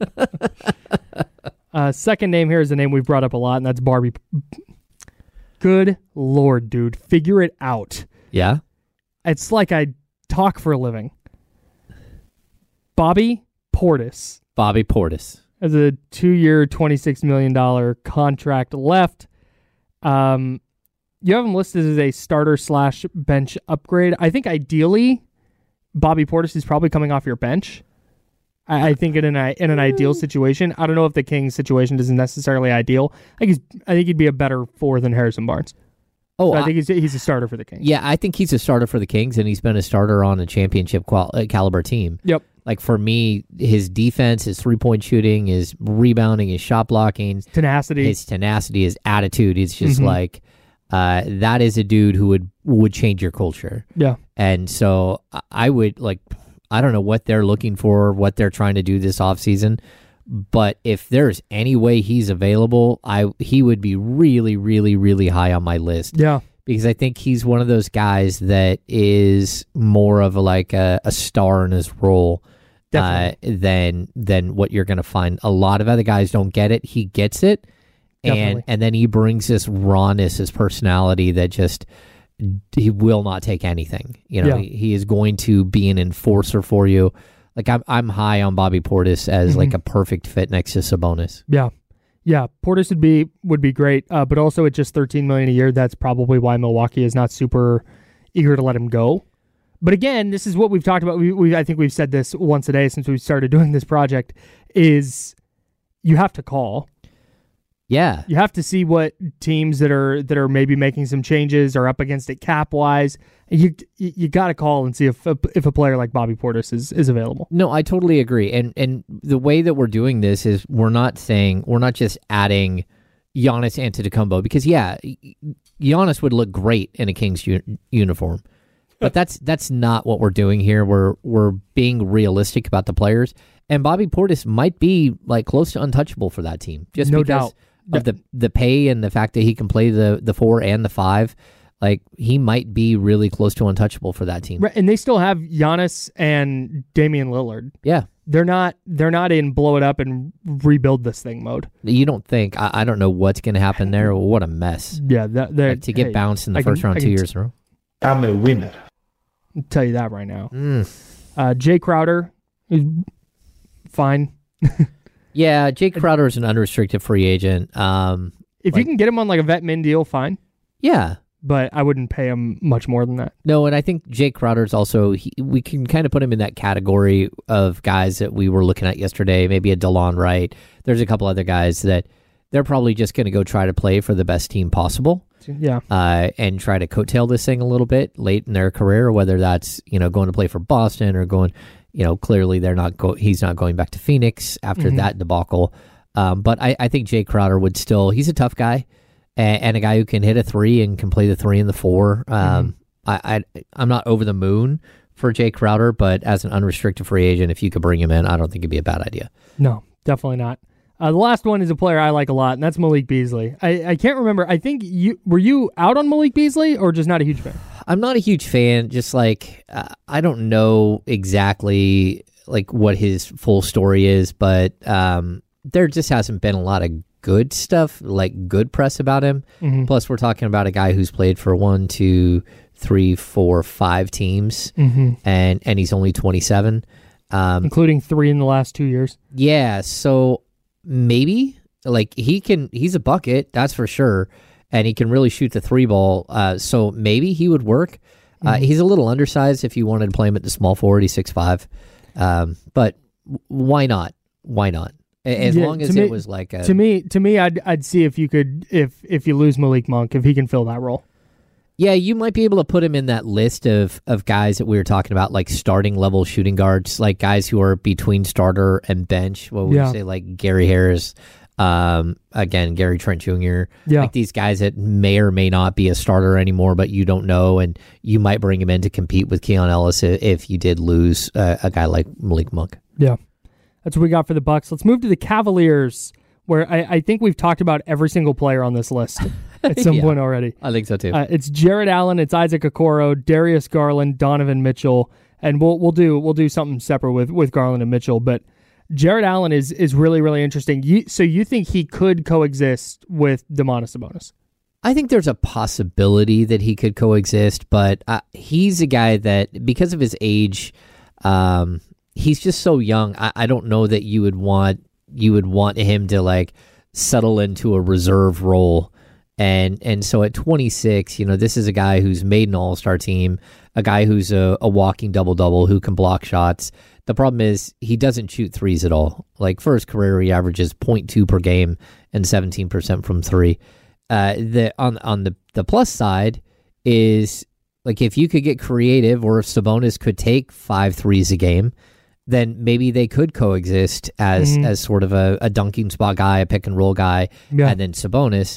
Second name here is a name we've brought up a lot, and that's Barbie. Good Lord, dude. Figure it out. Yeah? It's like I talk for a living. Bobby Portis. Bobby Portis. Has a 2-year, $26 million contract left. You have him listed as a starter/bench upgrade. I think ideally, Bobby Portis is probably coming off your bench. I think in an ideal situation. I don't know if the Kings situation isn't necessarily ideal. I think he'd be a better 4 than Harrison Barnes. Oh, so I think he's a starter for the Kings. Yeah, I think he's a starter for the Kings, and he's been a starter on a championship caliber team. Yep. Like, for me, his defense, his 3-point shooting, his rebounding, his shot blocking, tenacity, his attitude. It's just like that is a dude who would change your culture. Yeah. And so I would I don't know what they're looking for, what they're trying to do this offseason, but if there's any way he's available, he would be really, really, really high on my list. Yeah. Because I think he's one of those guys that is more of a star in his role than what you're going to find. A lot of other guys don't get it. He gets it. And then he brings this rawness, his personality that just... he will not take anything. He is going to be an enforcer for you. Like, I'm high on Bobby Portis as like a perfect fit next to Sabonis. Yeah. Portis would be great, but also at just $13 million a year, that's probably why Milwaukee is not super eager to let him go. But again, this is what we've talked about. I think we've said this once a day since we started doing this project. Is you have to call. Yeah, you have to see what teams that are maybe making some changes are up against it cap wise. You got to call and see if a player like Bobby Portis is available. No, I totally agree. And the way that we're doing this is we're not just adding Giannis Antetokounmpo, because Giannis would look great in a Kings uniform, but that's not what we're doing here. We're being realistic about the players, and Bobby Portis might be like close to untouchable for that team. Just no because doubt. Of the pay and the fact that he can play the 4 and the 5, like he might be really close to untouchable for that team. Right, and they still have Giannis and Damian Lillard. Yeah, they're not in blow it up and rebuild this thing mode. You don't think? I don't know what's going to happen there. What a mess. Yeah, to get bounced in the first round 2 years in a row. I'm a winner. I'll tell you that right now. Jay Crowder is fine. Yeah, Jake Crowder is an unrestricted free agent. If you can get him on like a vet min deal, fine. Yeah. But I wouldn't pay him much more than that. No, and I think Jake Crowder's also, we can kind of put him in that category of guys that we were looking at yesterday, maybe a DeLon Wright. There's a couple other guys that they're probably just going to go try to play for the best team possible. Yeah. And try to coattail this thing a little bit late in their career, whether that's, going to play for Boston or going... clearly he's not going back to Phoenix after that debacle. But I think Jay Crowder would still, he's a tough guy, and a guy who can hit a 3 and can play the 3 and the 4. I'm not over the moon for Jay Crowder, but as an unrestricted free agent, if you could bring him in, I don't think it'd be a bad idea. No, definitely not. The last one is a player I like a lot, and that's Malik Beasley. I can't remember. I think were you out on Malik Beasley or just not a huge fan? I'm not a huge fan. Just like I don't know exactly like what his full story is, but there just hasn't been a lot of good stuff, like good press about him. Mm-hmm. Plus, we're talking about a guy who's played for 1, 2, 3, 4, 5 teams, and he's only 27, including 3 in the last 2 years. Yeah, so maybe like he's a bucket, that's for sure, and he can really shoot the 3 ball. So maybe he would work. He's a little undersized if you wanted to play him at the small forward. He's 6'5", but why not? Why not? As long as it was like a... To me, I'd see if you could, if you lose Malik Monk, if he can fill that role. Yeah, you might be able to put him in that list of guys that we were talking about, like starting level shooting guards, like guys who are between starter and bench. What would you say, like Gary Harris, again, Gary Trent Jr., like these guys that may or may not be a starter anymore, but you don't know, and you might bring him in to compete with Keon Ellis if you did lose a guy like Malik Monk. Yeah. That's what we got for the Bucks. Let's move to the Cavaliers, where I think we've talked about every single player on this list at some point already. I think so too. It's Jared Allen, it's Isaac Okoro, Darius Garland, Donovan Mitchell, and we'll do something separate with Garland and Mitchell. But Jared Allen is really, really interesting. So you think he could coexist with Domantas Sabonis? I think there's a possibility that he could coexist, but he's a guy that, because of his age, he's just so young. I don't know that you would want him to like settle into a reserve role. And so at 26, this is a guy who's made an all-star team, a guy who's a walking double-double who can block shots. The problem is he doesn't shoot threes at all. Like for his career, he averages 0.2 per game and 17% from 3. On the plus side is like if you could get creative, or if Sabonis could take 5 threes a game, then maybe they could coexist as sort of a dunking spot guy, a pick and roll guy, and then Sabonis.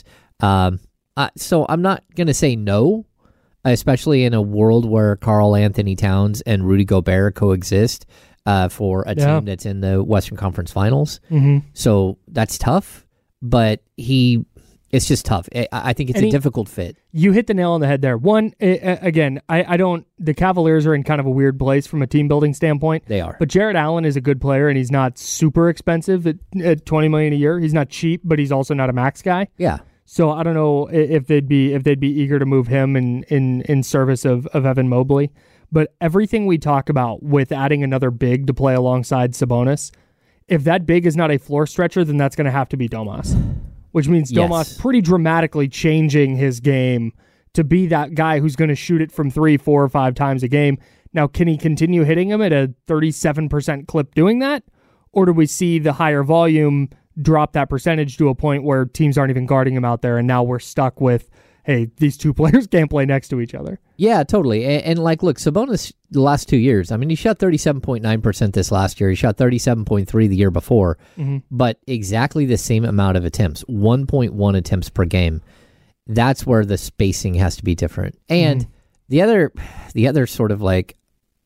So I'm not going to say no, especially in a world where Karl Anthony Towns and Rudy Gobert coexist for a team that's in the Western Conference Finals. So that's tough, but it's just tough. I think it's a difficult fit. You hit the nail on the head there. One, again, I don't... The Cavaliers are in kind of a weird place from a team-building standpoint. They are. But Jared Allen is a good player, and he's not super expensive at $20 million a year. He's not cheap, but he's also not a max guy. Yeah. So I don't know if they'd be eager to move him in service of Evan Mobley. But everything we talk about with adding another big to play alongside Sabonis, if that big is not a floor stretcher, then that's going to have to be Domas. Which means Domas pretty dramatically changing his game to be that guy who's going to shoot it from 3, 4, or 5 times a game. Now, can he continue hitting him at a 37% clip doing that? Or do we see the higher volume drop that percentage to a point where teams aren't even guarding him out there, and now we're stuck with, hey, these two players can't play next to each other? Yeah, totally. And like, look, Sabonis, the last 2 years, I mean, he shot 37.9% this last year. He shot 37.3% the year before, but exactly the same amount of attempts, 1.1 attempts per game. That's where the spacing has to be different. And the other sort of like,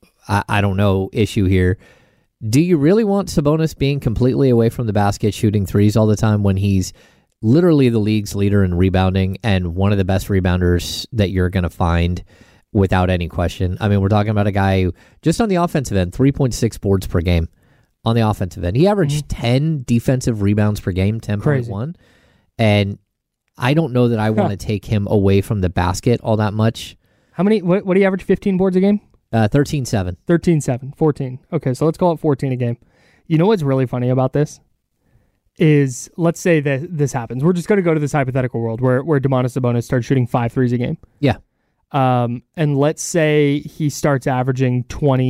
I don't know, issue here, do you really want Sabonis being completely away from the basket, shooting threes all the time, when he's literally the league's leader in rebounding and one of the best rebounders that you're going to find without any question? I mean, we're talking about a guy who, just on the offensive end, 3.6 boards per game on the offensive end. He averaged 10 defensive rebounds per game, 10.1. And I don't know that I want to take him away from the basket all that much. How many? What do you average? 15 boards a game? 13-7. 13-7. 14. Okay, so let's call it 14 a game. You know what's really funny about this? Is, let's say that this happens. We're just going to go to this hypothetical world where Domantas Sabonis starts shooting 5 threes a game. Yeah. And let's say he starts averaging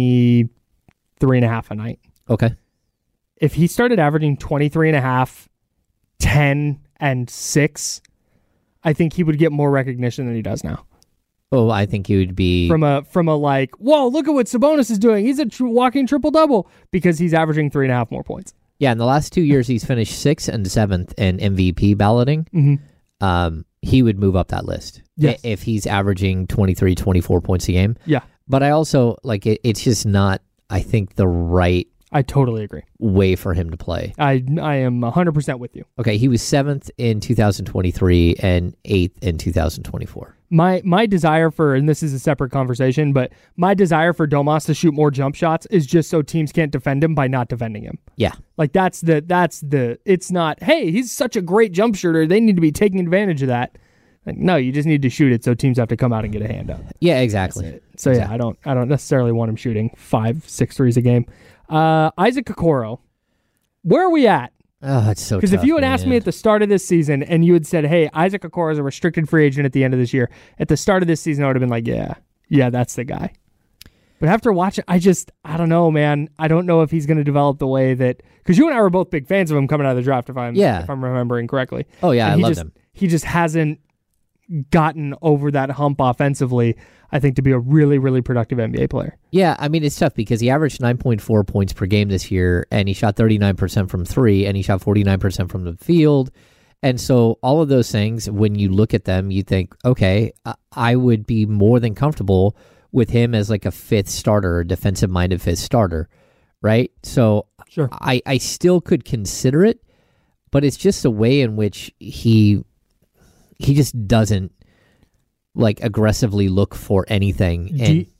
23.5 a night. Okay. If he started averaging 23.5, 10, and 6, I think he would get more recognition than he does now. Oh, I think he would be... From a like, whoa, look at what Sabonis is doing. He's a walking triple-double, because he's averaging 3.5 more points. Yeah, in the last 2 years, he's finished 6th and 7th in MVP balloting. he would move up that list. Yes. If he's averaging 23, 24 points a game. Yeah. But I also, like, it's just not, I think, the right I totally agree. way for him to play. I am 100% with you. Okay, he was 7th in 2023 and 8th in 2024. My desire for, and this is a separate conversation, but my desire for Domas to shoot more jump shots is just so teams can't defend him by not defending him. Yeah. Like that's the it's not, hey, he's such a great jump shooter, they need to be taking advantage of that. Like, no, you just need to shoot it so teams have to come out and get a hand up. Yeah, exactly. So yeah, I don't necessarily want him shooting 5-6 threes a game. Isaac Okoro, where are we at? Oh, it's so tough. Because if you had asked me at the start of this season and you had said, hey, Isaac Okoro is a restricted free agent at the end of this year, at the start of this season, I would have been like, yeah, that's the guy. But after watching, I don't know, man. I don't know if he's going to develop the way that, because you and I were both big fans of him coming out of the draft, if I'm remembering correctly. Oh, yeah, and I loved him. He just hasn't gotten over that hump offensively, I think, to be a really, really productive NBA player. Yeah, I mean, it's tough because he averaged 9.4 points per game this year, and he shot 39% from three, and he shot 49% from the field. And so all of those things, when you look at them, you think, okay, I would be more than comfortable with him as like a fifth starter, a defensive-minded fifth starter, right? So sure. I still could consider it, but it's just the way in which he just doesn't like aggressively look for anything.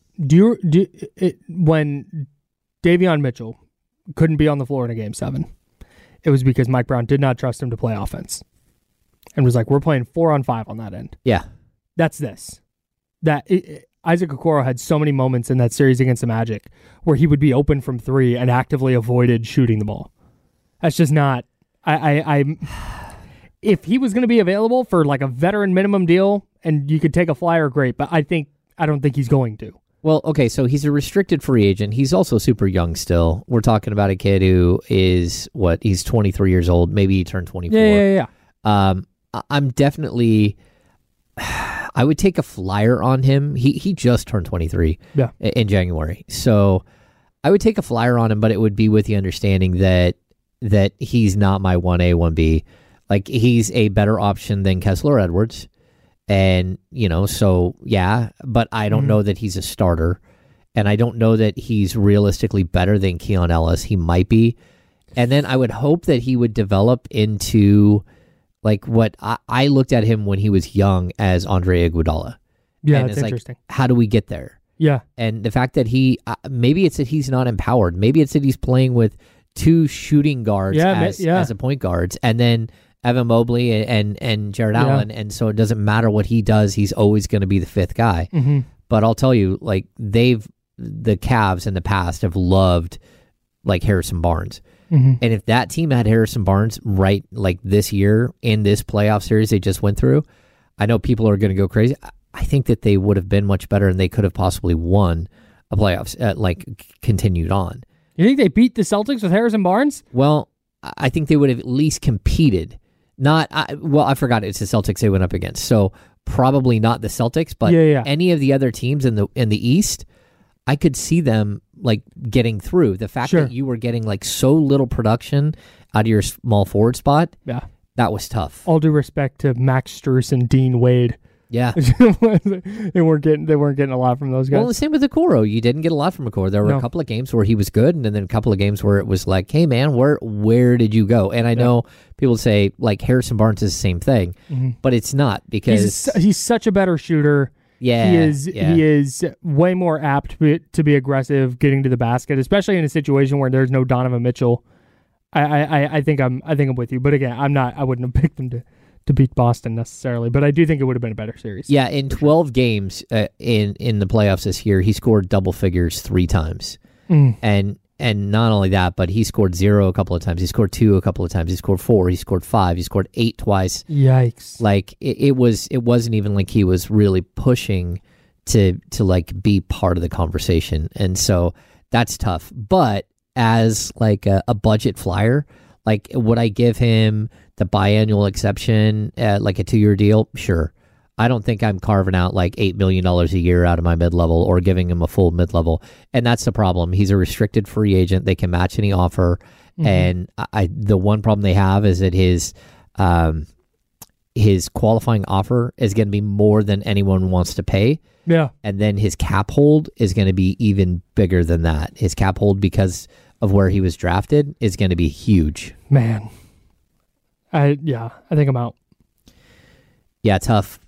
When Davion Mitchell couldn't be on the floor in a Game 7, it was because Mike Brown did not trust him to play offense and was like, we're playing 4-on-5 on that end. Yeah. That's this. Isaac Okoro had so many moments in that series against the Magic where he would be open from three and actively avoided shooting the ball. That's just not... If he was going to be available for like a veteran minimum deal and you could take a flyer, great. But I don't think he's going to. Well, okay, so he's a restricted free agent. He's also super young still. We're talking about a kid who is, he's 23 years old. Maybe he turned 24. Yeah. I'm definitely... I would take a flyer on him. He just turned 23 in January. So I would take a flyer on him, but it would be with the understanding that he's not my 1A, 1B. Like, he's a better option than Kessler Edwards. And, so, yeah, but I don't know that he's a starter. And I don't know that he's realistically better than Keon Ellis. He might be. And then I would hope that he would develop into, like, what I looked at him when he was young as Andre Iguodala. Yeah, and that's interesting. Like, how do we get there? Yeah. And the fact that maybe it's that he's not empowered. Maybe it's that he's playing with two shooting guards as a point guards. And then Evan Mobley and Jared Allen, and so it doesn't matter what he does, he's always going to be the fifth guy. Mm-hmm. But I'll tell you, like, the Cavs in the past have loved, like, Harrison Barnes. Mm-hmm. And if that team had Harrison Barnes right, like, this year in this playoff series they just went through, I know people are going to go crazy. I think that they would have been much better and they could have possibly won a playoffs, continued on. You think they beat the Celtics with Harrison Barnes? Well, I think they would have at least competed. I forgot it's the Celtics they went up against. So probably not the Celtics, but any of the other teams in the East, I could see them like getting through. The fact that you were getting like so little production out of your small forward spot, that was tough. All due respect to Max Strus and Dean Wade. Yeah. they weren't getting a lot from those guys. Well, the same with Okoro. You didn't get a lot from Okoro. There were a couple of games where he was good, and then a couple of games where it was like, hey, man, where did you go? And I know people say, like, Harrison Barnes is the same thing, but it's not because... He's such a better shooter. Yeah. He is way more apt to be aggressive getting to the basket, especially in a situation where there's no Donovan Mitchell. I think I'm with you. But again, I wouldn't have picked them to beat Boston necessarily, but I do think it would have been a better series. Yeah, in 12 games in the playoffs this year, he scored double figures 3 times. And not only that, but he scored 0 a couple of times. He scored 2 a couple of times. He scored 4. He scored 5. He scored 8 twice. Yikes! Like it wasn't even like he was really pushing to like be part of the conversation, and so that's tough. But as like a budget flyer, like would I give him the biannual exception, like a 2-year deal? Sure. I don't think I'm carving out like $8 million a year out of my mid-level or giving him a full mid-level. And that's the problem. He's a restricted free agent. They can match any offer. Mm-hmm. And the one problem they have is that his qualifying offer is going to be more than anyone wants to pay. Yeah. And then his cap hold is going to be even bigger than that. His cap hold, because of where he was drafted, is going to be huge. Man. I think I'm out. Yeah, tough.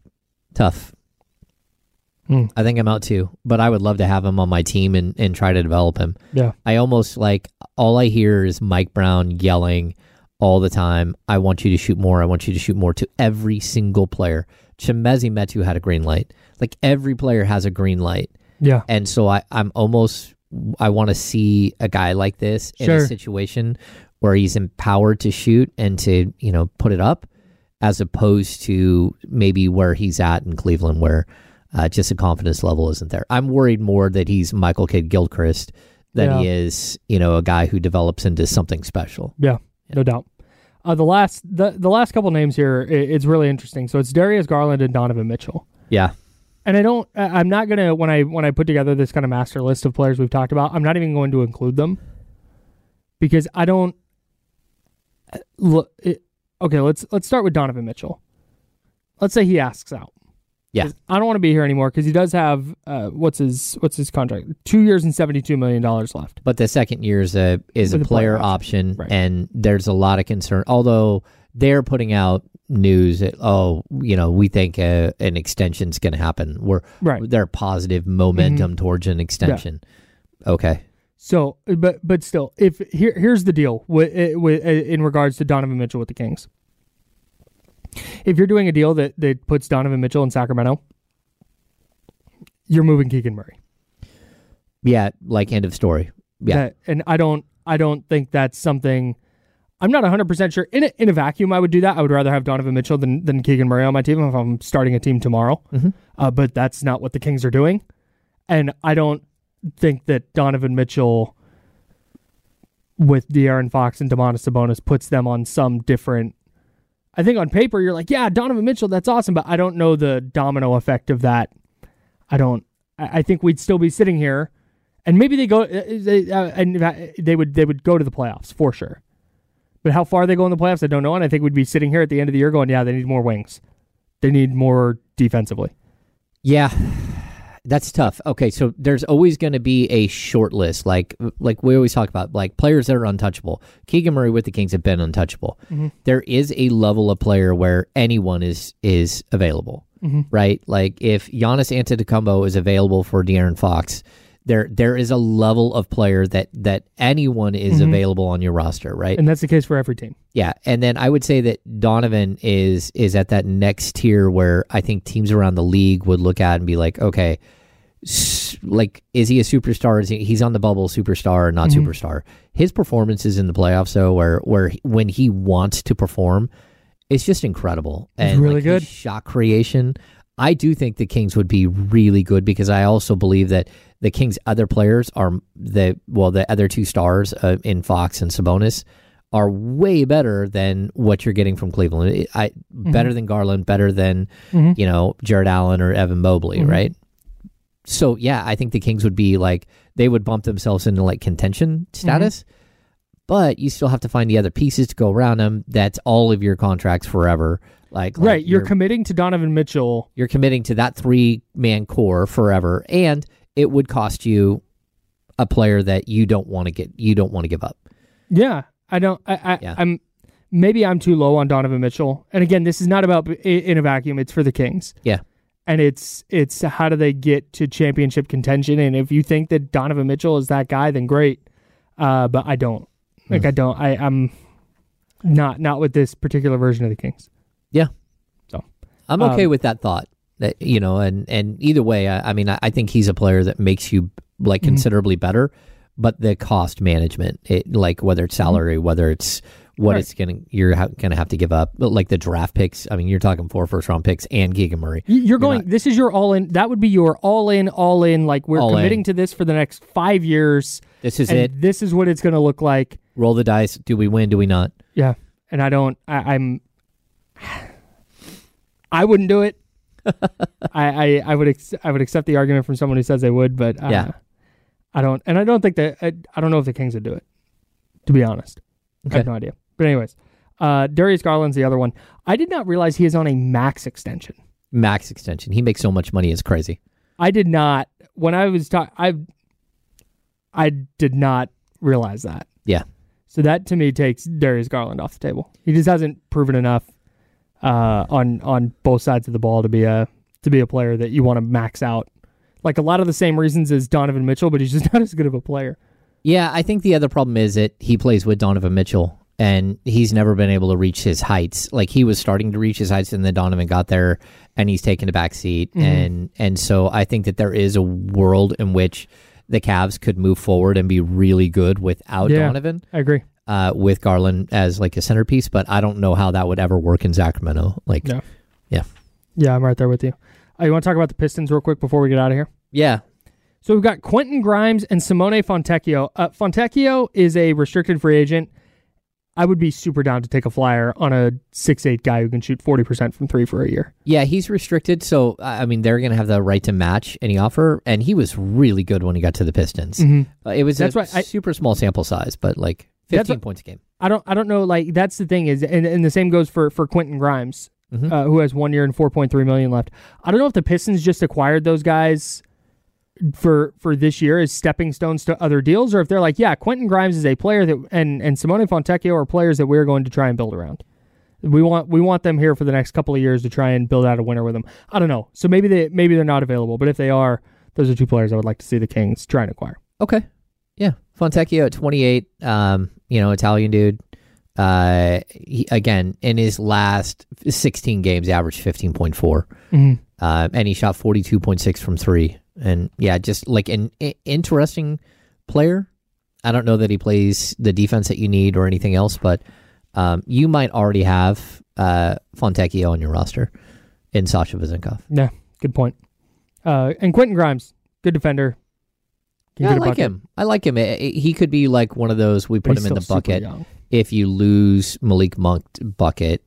I think I'm out too, but I would love to have him on my team and try to develop him. Yeah. I almost all I hear is Mike Brown yelling all the time, I want you to shoot more, I want you to shoot more, to every single player. Chimezie Metu had a green light. Like, every player has a green light. Yeah. And so I want to see a guy like this in a situation where he's empowered to shoot and to, put it up, as opposed to maybe where he's at in Cleveland, where just the confidence level isn't there. I'm worried more that he's Michael Kidd-Gilchrist than he is, a guy who develops into something special. Yeah, no doubt. The last couple names here, it's really interesting. So it's Darius Garland and Donovan Mitchell. Yeah. And I'm not going to, when I put together this kind of master list of players we've talked about, I'm not even going to include them because I don't look. Okay, let's start with Donovan Mitchell. Let's say he asks out. Yeah, I don't want to be here anymore because he does have what's his contract? 2 years and $72 million left. But the second year is a player option, right. And there's a lot of concern. Although they're putting out news that we think an extension's going to happen. They're positive momentum towards an extension. Yeah. Okay. So, but still, here's the deal with in regards to Donovan Mitchell with the Kings. If you're doing a deal that puts Donovan Mitchell in Sacramento, you're moving Keegan Murray. Yeah, like, end of story. Yeah. And I don't think that's something. I'm not 100% sure. In a vacuum, I would do that. I would rather have Donovan Mitchell than Keegan Murray on my team if I'm starting a team tomorrow. Mm-hmm. But that's not what the Kings are doing. And I don't think that Donovan Mitchell with De'Aaron Fox and Domantas Sabonis puts them on some different. I think on paper you're like, yeah, Donovan Mitchell, that's awesome, but I don't know the domino effect of that. I think we'd still be sitting here, and maybe they go and they would go to the playoffs for sure. But how far they go in the playoffs, I don't know, and I think we'd be sitting here at the end of the year going, yeah, they need more wings. They need more defensively. Yeah. That's tough. Okay, so there's always going to be a short list, like we always talk about, like players that are untouchable. Keegan Murray with the Kings have been untouchable. Mm-hmm. There is a level of player where anyone is available, right? Like if Giannis Antetokounmpo is available for De'Aaron Fox, there is a level of player that anyone is available on your roster, right? And that's the case for every team. Yeah, and then I would say that Donovan is at that next tier where I think teams around the league would look at and be like, okay, like, is he a superstar? He's on the bubble superstar or not superstar? His performances in the playoffs, though, where when he wants to perform, it's just incredible. And it's really good. His shot creation, I do think the Kings would be really good because I also believe that the Kings' other players are the other two stars in Fox and Sabonis are way better than what you're getting from Cleveland. Better than Garland, better than Jared Allen or Evan Mobley, right? So yeah, I think the Kings would be like, they would bump themselves into like contention status, but you still have to find the other pieces to go around them. That's all of your contracts forever. Like you're committing to Donovan Mitchell. You're committing to that 3-man core forever, and it would cost you a player that you don't want to give up. Yeah, I'm too low on Donovan Mitchell. And again, this is not about in a vacuum. It's for the Kings. Yeah. And it's how do they get to championship contention? And if you think that Donovan Mitchell is that guy, then great. But I don't. I'm not with this particular version of the Kings. Yeah. So I'm okay with that thought. That, and either way, I think he's a player that makes you like considerably better. But the cost management, whether it's salary, whether it's what you're gonna have to give up, like the draft picks. I mean, you're talking 4 first-round picks and Keegan Murray. This is your all-in. That would be your all-in. Like we're committing to this for the next 5 years. This is it. This is what it's going to look like. Roll the dice. Do we win? Do we not? Yeah. And I wouldn't do it. I would accept the argument from someone who says they would, but yeah. I don't. And I don't think that. I don't know if the Kings would do it, to be honest. Okay. I have no idea. But anyways, Darius Garland's the other one. I did not realize he is on a max extension. Max extension. He makes so much money. It's crazy. I did not. When I was talking, I did not realize that. Yeah. So that to me takes Darius Garland off the table. He just hasn't proven enough on both sides of the ball to be a player that you want to max out. Like a lot of the same reasons as Donovan Mitchell, but he's just not as good of a player. Yeah, I think the other problem is that he plays with Donovan Mitchell, and he's never been able to reach his heights. Like he was starting to reach his heights, and then Donovan got there, and he's taken a back seat. Mm-hmm. And so I think that there is a world in which the Cavs could move forward and be really good without Donovan. I agree. With Garland as like a centerpiece, but I don't know how that would ever work in Sacramento. Like, yeah, I'm right there with you. You want to talk about the Pistons real quick before we get out of here? Yeah. So we've got Quentin Grimes and Simone Fontecchio. Fontecchio is a restricted free agent. I would be super down to take a flyer on a 6'8" guy who can shoot 40% from three for a year. Yeah, he's restricted, so I mean they're going to have the right to match any offer, and he was really good when he got to the Pistons. Mm-hmm. It was super small sample size, but like 15 points a game. I don't know. Like that's the thing is, and the same goes for Quentin Grimes, who has 1 year and $4.3 million left. I don't know if the Pistons just acquired those guys for this year as stepping stones to other deals, or if they're like, yeah, Quentin Grimes is a player that, and Simone Fontecchio are players that we're going to try and build around. We want them here for the next couple of years to try and build out a winner with them. I don't know. So maybe they're not available, but if they are, those are two players I would like to see the Kings try and acquire. Okay. Yeah. Fontecchio at 28, Italian dude. He, again, in his last 16 games, averaged 15.4. Mm-hmm. And he shot 42.6 from three. And yeah, just like an interesting player. I don't know that he plays the defense that you need or anything else, but you might already have Fontecchio on your roster in Sasha Vezenkov. Yeah, good point. And Quentin Grimes, good defender. Yeah, I like him. He could be like one of those, we put him in the bucket. If you lose Malik Monk bucket,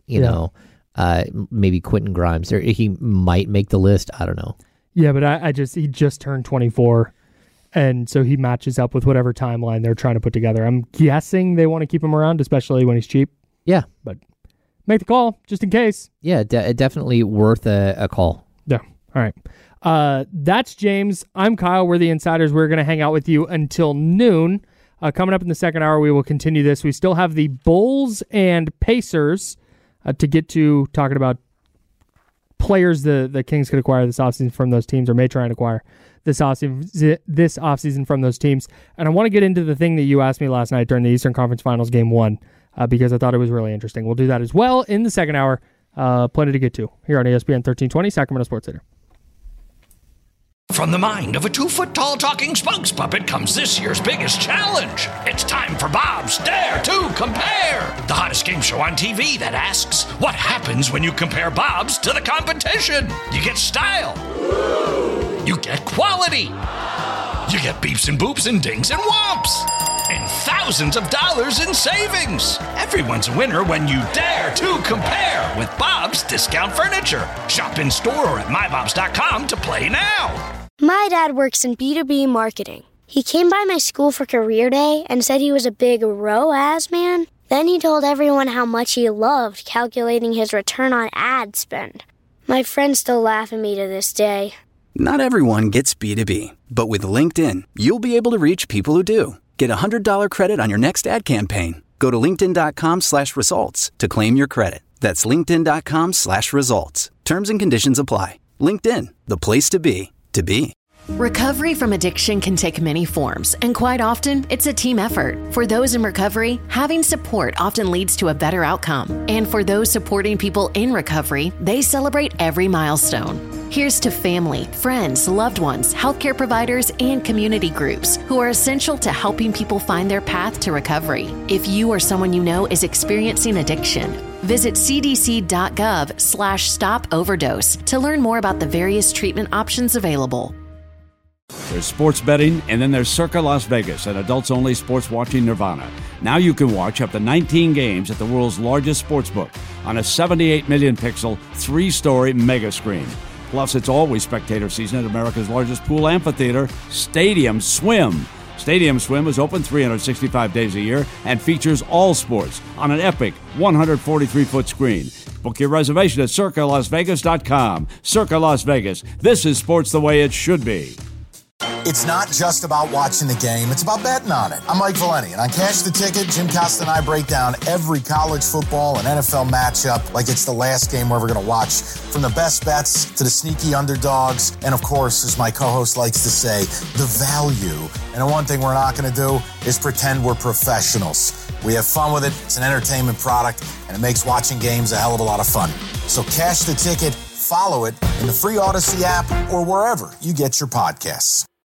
maybe Quentin Grimes. He might make the list. I don't know. Yeah, but he just turned 24, and so he matches up with whatever timeline they're trying to put together. I'm guessing they want to keep him around, especially when he's cheap. Yeah. But make the call, just in case. Yeah, definitely worth a call. Yeah. All right. That's James. I'm Kyle. We're the Insiders. We're going to hang out with you until noon. Coming up in the second hour, we will continue this. We still have the Bulls and Pacers to get to, talking about players the Kings could acquire this offseason from those teams, or may try and acquire this offseason from those teams. And I want to get into the thing that you asked me last night during the Eastern Conference Finals Game 1, because I thought it was really interesting. We'll do that as well in the second hour. Plenty to get to here on ESPN 1320, Sacramento Sports Center. From the mind of a 2-foot-tall talking spokes puppet comes this year's biggest challenge. It's time for Bob's Dare to Compare, the hottest game show on TV that asks, what happens when you compare Bob's to the competition? You get style. You get quality. You get beeps and boops and dings and whomps. And thousands of dollars in savings. Everyone's a winner when you dare to compare with Bob's Discount Furniture. Shop in store or at mybobs.com to play now. My dad works in B2B marketing. He came by my school for career day and said he was a big ROAS man. Then he told everyone how much he loved calculating his return on ad spend. My friends still laugh at me to this day. Not everyone gets B2B, but with LinkedIn, you'll be able to reach people who do. Get a $100 credit on your next ad campaign. Go to linkedin.com/results to claim your credit. That's linkedin.com/results. Terms and conditions apply. LinkedIn, the place to be, to be. Recovery from addiction can take many forms, and quite often, it's a team effort. For those in recovery, having support often leads to a better outcome. And for those supporting people in recovery, they celebrate every milestone. Here's to family, friends, loved ones, healthcare providers, and community groups who are essential to helping people find their path to recovery. If you or someone you know is experiencing addiction, visit cdc.gov/stop overdose to learn more about the various treatment options available. There's sports betting, and then there's Circa Las Vegas, an adults-only sports watching nirvana. Now you can watch up to 19 games at the world's largest sportsbook on a 78 million pixel, 3-story mega screen. Plus, it's always spectator season at America's largest pool amphitheater, Stadium Swim. Stadium Swim is open 365 days a year and features all sports on an epic 143-foot screen. Book your reservation at CircaLasVegas.com. Circa Las Vegas. This is sports the way it should be. It's not just about watching the game, it's about betting on it. I'm Mike Valeni, and on Cash the Ticket, Jim Costa and I break down every college football and NFL matchup like it's the last game we're ever going to watch. From the best bets to the sneaky underdogs, and of course, as my co-host likes to say, the value. And the one thing we're not going to do is pretend we're professionals. We have fun with it, it's an entertainment product, and it makes watching games a hell of a lot of fun. So Cash the Ticket, follow it in the free Odyssey app or wherever you get your podcasts.